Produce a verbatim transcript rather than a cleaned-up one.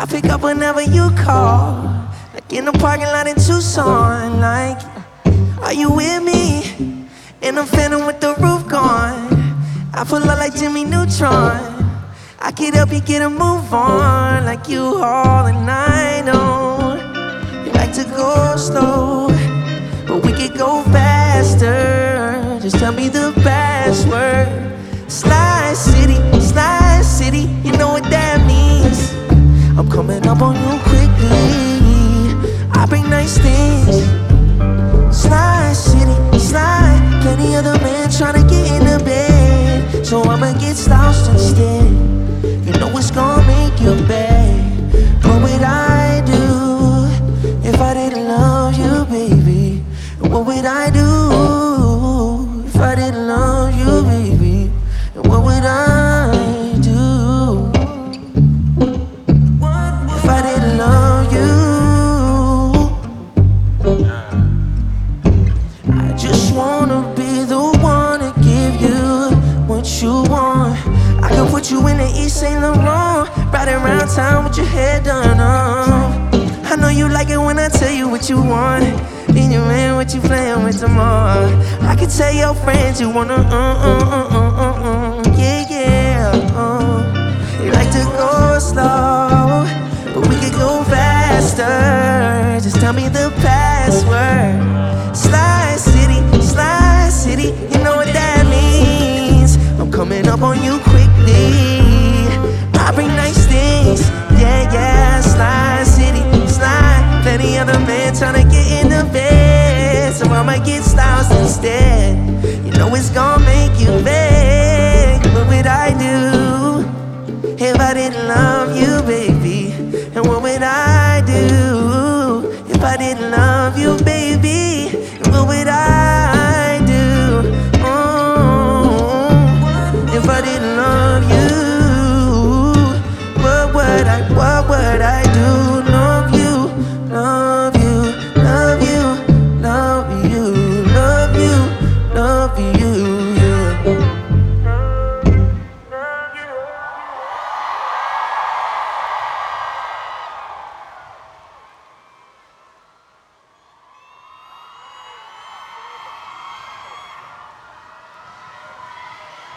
pick up whenever you call, like in the parking lot in Tucson. Like, are you with me? In a Phantom with the roof gone. I pull up like Jimmy Neutron. I get up, you get a move on, like you all, and I know you like to go slow, but we could go faster. Just tell me the password. Slide City, Slide City, you know what that means. I'm coming up on you quickly. I bring nice things. Slide City, slide. Plenty other men tryna get in the bed, so I'ma get slouched instead. You know it's gonna make you bad. What would I do if I didn't love you, baby? And what would I do if I didn't love you, baby? And what would I do if I didn't love you? I just wanna be the one to give you what you want. I could put you in the East Saint Laurent, ride around town with your hair done up. I know you like it when I tell you what you want, and you man what you playing with tomorrow. I could tell your friends you wanna uh uh uh uh uh, uh yeah yeah. Uh. You like to go slow, but we could go faster. Just tell me the password. Slide City, Slide City, you know what that means. I'm coming up on you quickly. I bring nice things, yeah, yeah. Slide City, slide. Plenty other men tryna get in the bed, so I'ma get styles instead. You know it's gonna make you beg. What would I do if I didn't love you, baby? And what would I do if I didn't love you, baby? And what would I